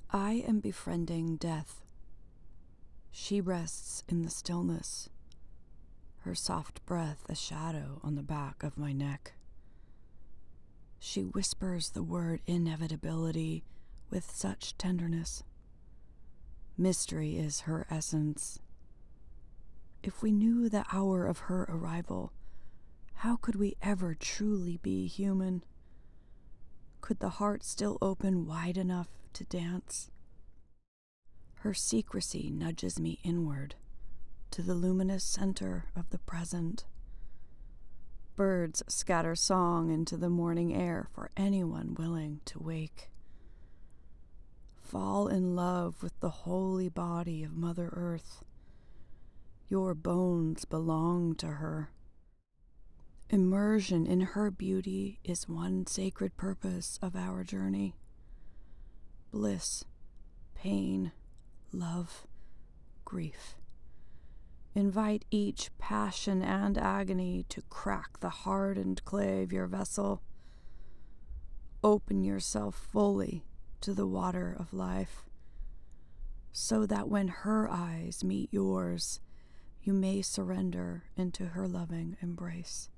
I am befriending death. She rests in the stillness, her soft breath a shadow on the back of my neck. She whispers the word inevitability with such tenderness. Mystery is her essence. If we knew the hour of her arrival, how could we ever truly be human? Could the heart still open wide enough to dance? Her secrecy nudges me inward, to the luminous center of the present. Birds scatter song into the morning air for anyone willing to wake. Fall in love with the holy body of Mother Earth. Your bones belong to her. Immersion in her beauty is one sacred purpose of our journey. Bliss, pain, love, grief. Invite each passion and agony to crack the hardened clay of your vessel. Open yourself fully to the water of life, so that when her eyes meet yours, you may surrender into her loving embrace.